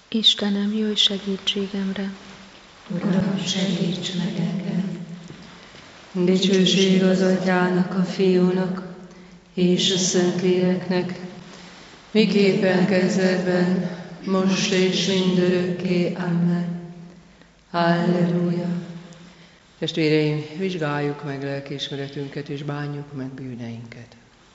Istenem, jöjj segítségemre! Uram, segíts meg engem! Dicsőség az Atyának, a Fiúnak és a Szentléleknek, miképpen kezdetben, most és mindörökké. Amen. Halleluja! Testvéreim, vizsgáljuk meg lelkiismeretünket és bánjuk meg bűneinket.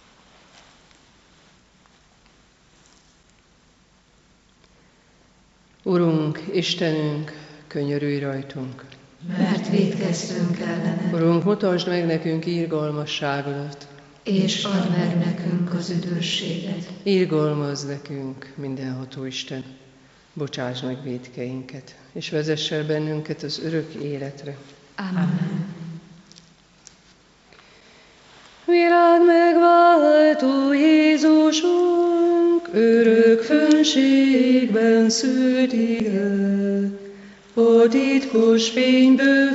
Urunk, Istenünk, könyörülj rajtunk! Mert vétkeztünk ellene. Urunk, mutasd meg nekünk irgalmasságodat, és add meg nekünk az üdvösséget. Irgalmazz nekünk, mindenható Isten, bocsáss meg vétkeinket, és vezess el bennünket az örök életre. Amen. Világ megváltó Jézusunk, örök fönségben szült ige, a titkos fényből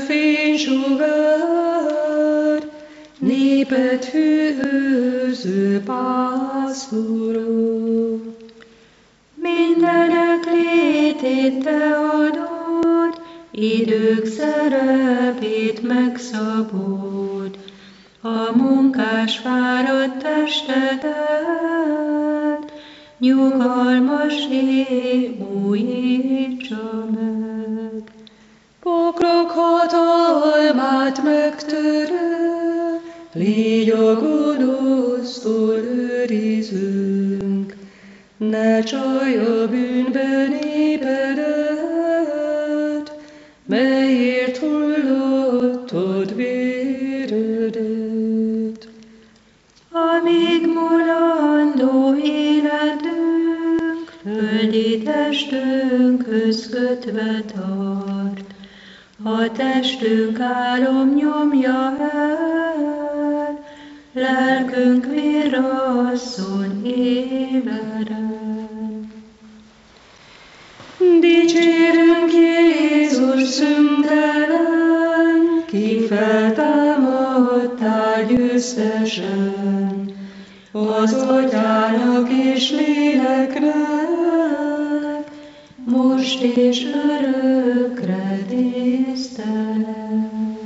fénysugár, népet hűhöző pásztorok. Mindenek létét te adod, idők szerepét megszabod, a munkás fáradt testedet, nyugalmas újítsa meg. Pokrok hatalmát megtörő, légy a gonosztól őrizünk, ne csalj a bűnben népedet, melyért hullottad véredet. Amíg mulandó életünk, földi testünkhöz kötve tart, a testünk álom nyomja el, lelkünk virrasszon éberen. Dicsérünk Jézus szüntelen, ki feltámadtál győztesen, az Atyának és Léleknek, most és örökre tisztelet.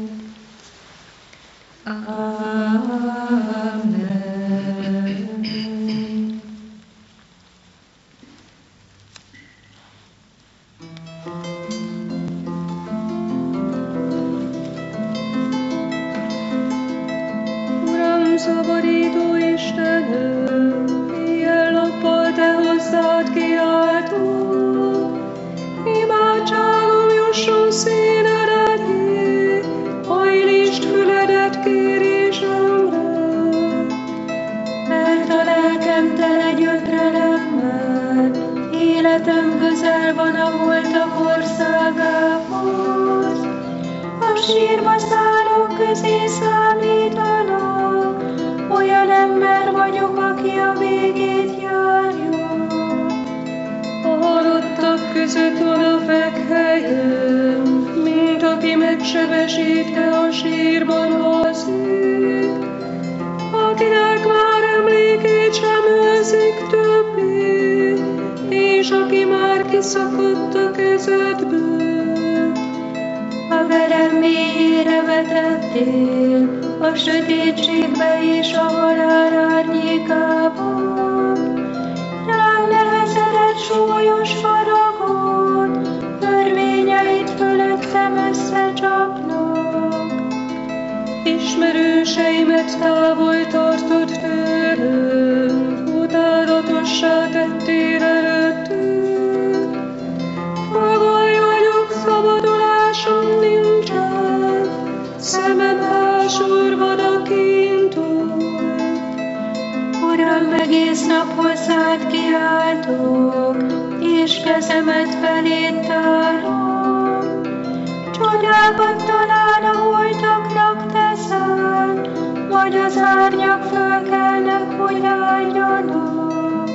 Amen. Uram, szabadító Istenem, éjjel-nappal te hozzád kiáltok, imádságom jusson színed elé, hajlítsd füledet kérésemre. Mert a lelkem tele gyötrelemmel, életem közel van a holtak országához. A sírba szállók közé számítanak, olyan ember vagyok, aki a végét járja. A halottak között van a fekhelyem, mint aki megsebesítve a sírban alszik, akinek már emlékét sem őrzik többé, és aki már kiszakadt a kezedből. A verem mélyére vetettél, a sötétségbe és a halál árnyékában. Rám nehezedett súlyos faragon, örvényeit fölöttem összecsapnak. Ismerőseimet távol tartod tőlem, utálatossá tettél előttük. Fogoly vagyok, szabadulásom nincsen, szemem elsurvad a kintól. Uram, egész nap hozzád kiáltok, és kezemet feléd tárom. Csodákat talán a holtaknak teszel, vagy az árnyak fölkelnek, hogy áldjanak.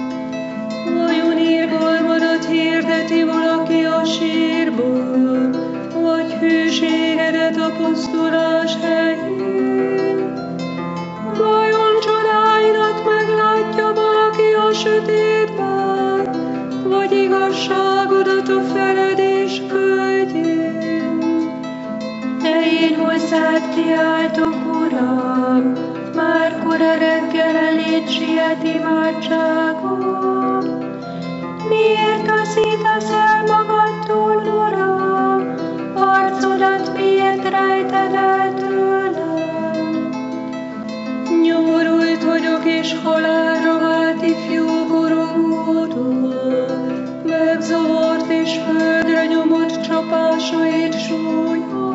Vajon irgalmadat hirdeti valaki a sírból, vagy hűségedet a pusztulás helyén? Vajon csodáidat meglátja valaki a sötétben, vagy igazságot át a feledés földjén. De én hozzád kiáltok, Uram, már kora reggel eléd siet imádságom. Miért taszítasz el magadtól, Uram, arcodat miért rejted el tőlem? Nyomorult vagyok és halálra vált ifjú gorogódó, megzavart és földre nyomott csapásait súlya.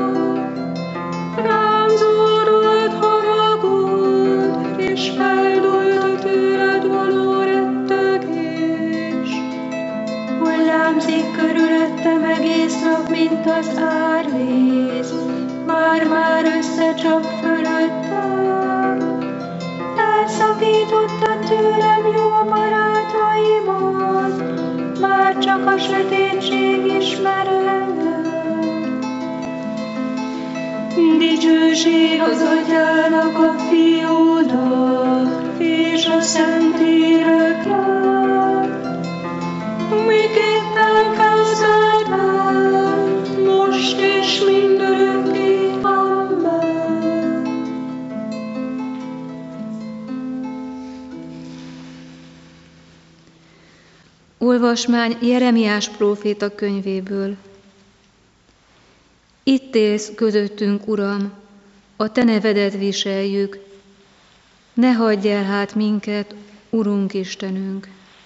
Rám zúdult haragod, és feldúlt a tőled való rettegés. Hullámzik körülöttem egész nap, mint az árvíz, már-már összecsap fölöttem. Elszakítottad tőlem jó barátaimat, már csak a sötétség ismer engem. Dicsőség az Atyának, a Fiúnak, és a Szentléleknek, miképpen kezdetben, most és mindörökké. Amen. Olvasmány Jeremiás próféta könyvéből. Itt élsz közöttünk, Uram, a te nevedet viseljük, ne hagyj el hát minket, Urunk Istenünk.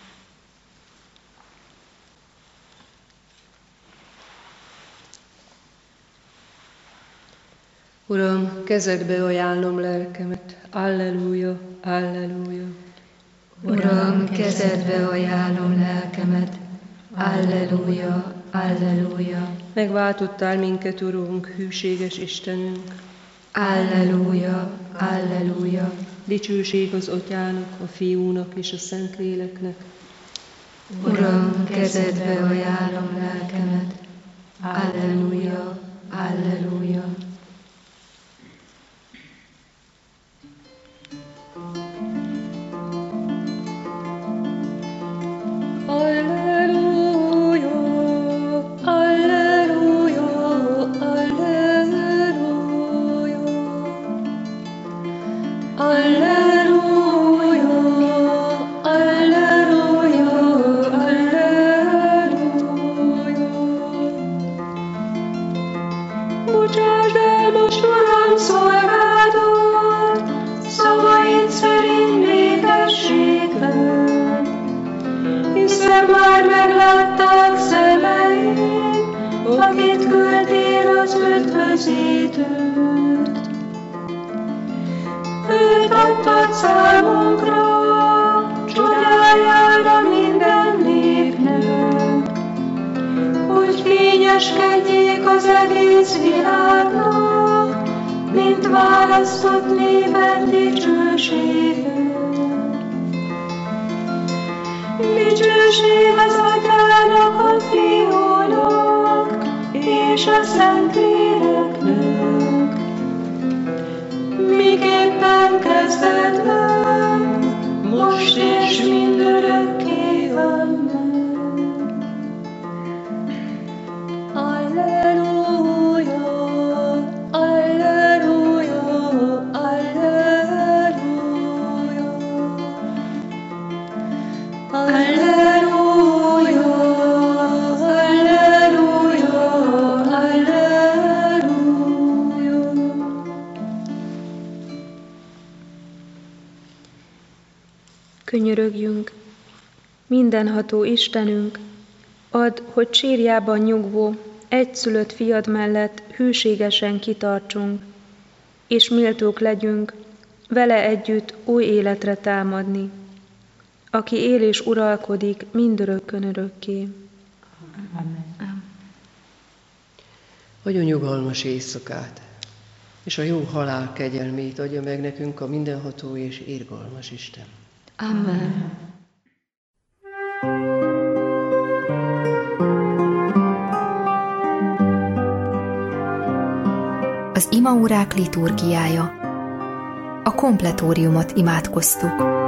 Uram, kezedbe ajánlom lelkemet. Alleluja, alleluja. Uram, kezedbe ajánlom lelkemet. Alleluja, alleluja. Megváltottál minket, Urunk, hűséges Istenünk. Alleluja, alleluja. Dicsőség az Atyának, a Fiúnak és a Szentléleknek. Uram, kezedbe ajánlom lelkemet. Alleluja, alleluja. Bocsásd el most, Uram, szolgádat, szavaid szerint békességben, hiszen már meglátták szemeim, akit küldtél az üdvözítőt. Őt adtad számunkra, csodájára minden népnek, hogy fényeskedjék az egész világnak, mint választott néped dicsősége. Dicsőség az Atyának, a Fiúnak és a Szentléleknek, miképpen kezdetben, most és mindörökké. Amen. Alleluja, alleluja, alleluja. Alleluja, alleluja, alleluja. Könyörögjünk, mindenható Istenünk, add, hogy sírjában nyugvó, egyszülött fiad mellett hűségesen kitartsunk, és méltók legyünk vele együtt új életre támadni, aki él és uralkodik mindörökkön örökké. Amen. Adjon nyugalmas éjszakát, és a jó halál kegyelmét adja meg nekünk a mindenható és irgalmas Isten. Amen. Az imaórák liturgiája. A kompletóriumot imádkoztuk.